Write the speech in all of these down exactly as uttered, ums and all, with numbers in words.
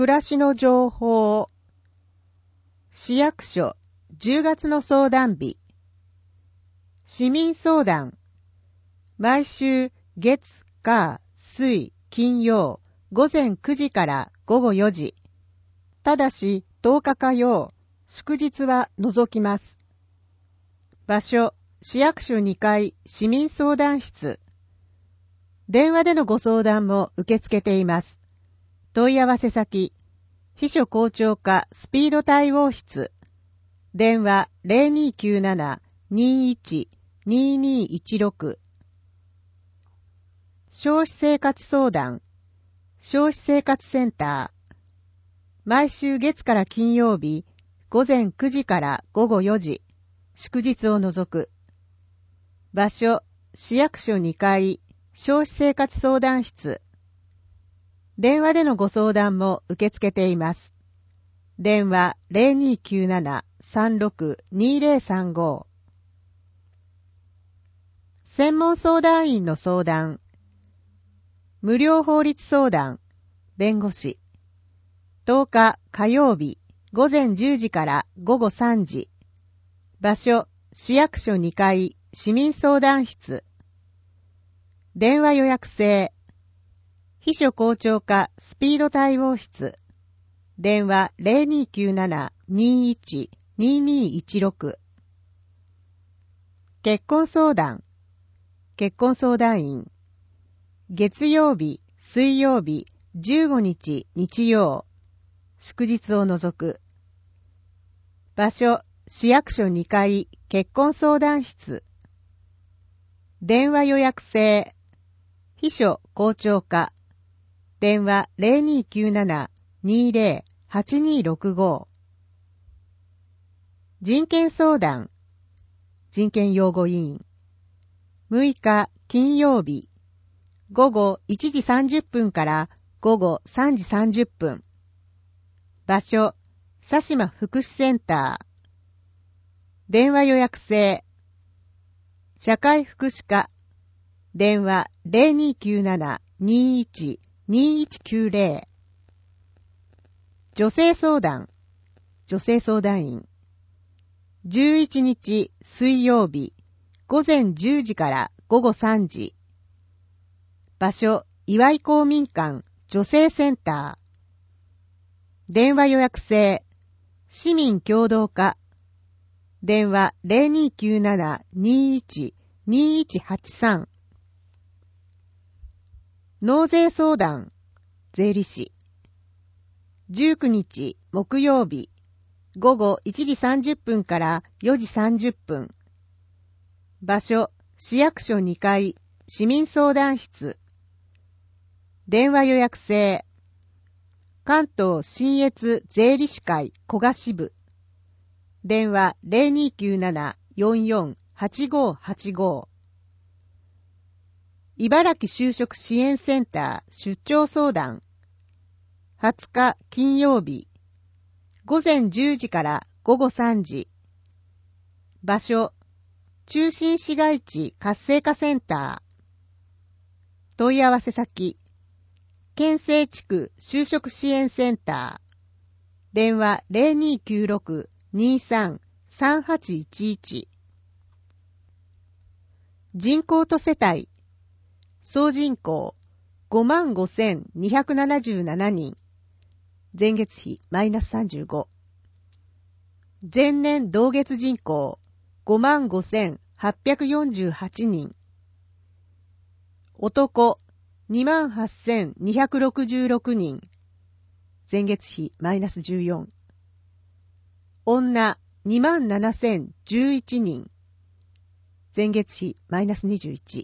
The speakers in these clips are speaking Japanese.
暮らしの情報。市役所じゅうがつの相談日。市民相談。毎週月、火、水、金曜、午前くじから午後よじ。ただしとおか火曜、祝日は除きます。場所、市役所にかい市民相談室。電話でのご相談も受け付けています。問い合わせ先、秘書校長課スピード対応室。電話 ゼロにーきゅうなな にーいち にーにーいちろく。消費生活相談。消費生活センター。毎週月から金曜日、午前くじから午後よじ。祝日を除く。場所、市役所にかい、消費生活相談室。電話でのご相談も受け付けています。電話 ゼロにーきゅうなな さんろく にーゼロさんご。専門相談員の相談。無料法律相談。弁護士。とおか火曜日午前じゅうじから午後さんじ。場所、市役所にかい市民相談室。電話予約制。秘書校長課スピード対応室。電話 ゼロにーきゅうなな にーいち にーにーいちろく。結婚相談。結婚相談員。月曜日、水曜日、じゅうごにち日曜。祝日を除く。場所、市役所にかい結婚相談室。電話予約制。秘書校長課。電話 ゼロにーきゅうなな にーゼロ はちにーろくご。人権相談。人権擁護委員。むいか金曜日。午後いちじさんじゅっぷんから午後さんじさんじゅっぷん。場所、佐島福祉センター。電話予約制。社会福祉課。電話 ゼロにーきゅうなな にーいち にーいちきゅうゼロ。女性相談。女性相談員。じゅういちにち水曜日。午前じゅうじから午後さんじ。場所、岩井公民館女性センター。電話予約制。市民協同課。電話 ゼロにーきゅうなな にーいち にーいちはちさん。納税相談。税理士。じゅうくにち木曜日。午後いちじさんじゅっぷんからよじさんじゅっぷん。場所、市役所にかい市民相談室。電話予約制。関東信越税理士会古賀支部。電話 ゼロにーきゅうなな よんよん はちごはちご。茨城就職支援センター出張相談。はつか金曜日。午前じゅうじから午後さんじ。場所、中心市街地活性化センター。問い合わせ先、県西地区就職支援センター。電話 ゼロにーきゅうろく にーさん さんはちいちいち。人口と世帯。総人口 ごまんごせんにひゃくななじゅうななにん。前月比マイナスさんじゅうご。前年同月人口 ごまんごせんはっぴゃくよんじゅうはちにん。男 にまんはっせんにひゃくろくじゅうろくにん。前月比マイナスじゅうよん。女 にまんななせんじゅういちにん。前月比マイナスにじゅういち。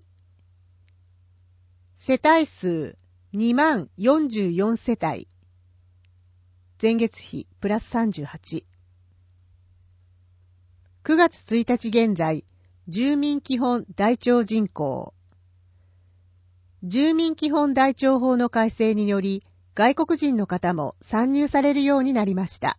世帯数にまんよんじゅうよん世帯。前月比プラスさんじゅうはち。くがつついたち現在、住民基本台帳人口。住民基本台帳法の改正により、外国人の方も参入されるようになりました。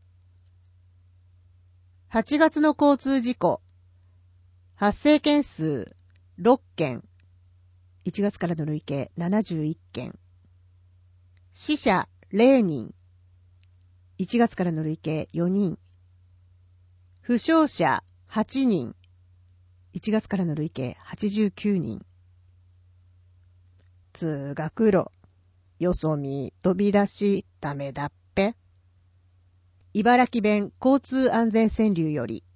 はちがつの交通事故。発生件数ろっけん。いちがつからの累計ななじゅういっけん。死者ゼロにん。いちがつからの累計よにん。負傷者はちにん。いちがつからの累計はちじゅうきゅうにん。通学路、よそ見、飛び出し、ダメだっぺ。茨城弁交通安全川柳より。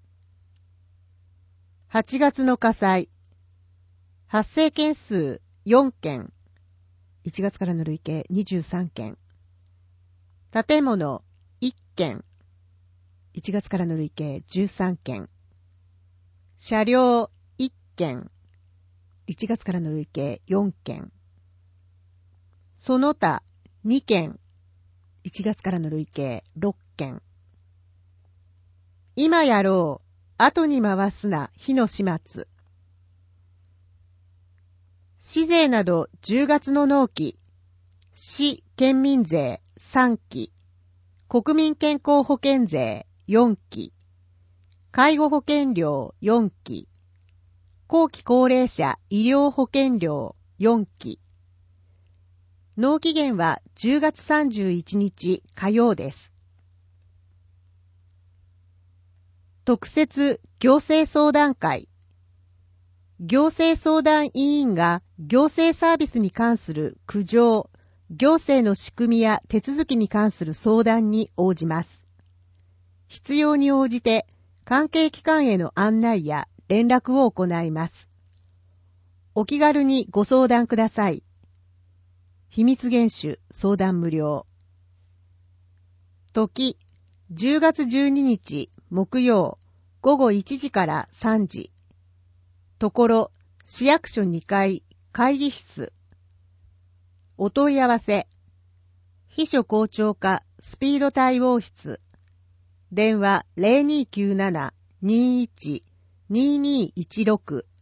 はちがつの火災。発生件数よんけん。いちがつからの累計にじゅうさんけん。建物いっけん。いちがつからの累計じゅうさんけん。車両いっけん。いちがつからの累計よんけん。その他にけん。いちがつからの累計ろっけん。今やろう、後に回すな、火の始末。市税などじゅうがつの納期、市県民税さんき、国民健康保険税よんき、介護保険料よんき、後期高齢者医療保険料よんき。納期限はじゅうがつさんじゅういちにち火曜です。特設行政相談会。行政相談委員が行政サービスに関する苦情、行政の仕組みや手続きに関する相談に応じます。必要に応じて関係機関への案内や連絡を行います。お気軽にご相談ください。秘密厳守相談無料。時、じゅうがつじゅうににち木曜ごごいちじからさんじ。ところ、市役所にかい会議室。お問い合わせ。秘書校長課スピード対応室。電話 ゼロにきゅうなな にいち ににいちろく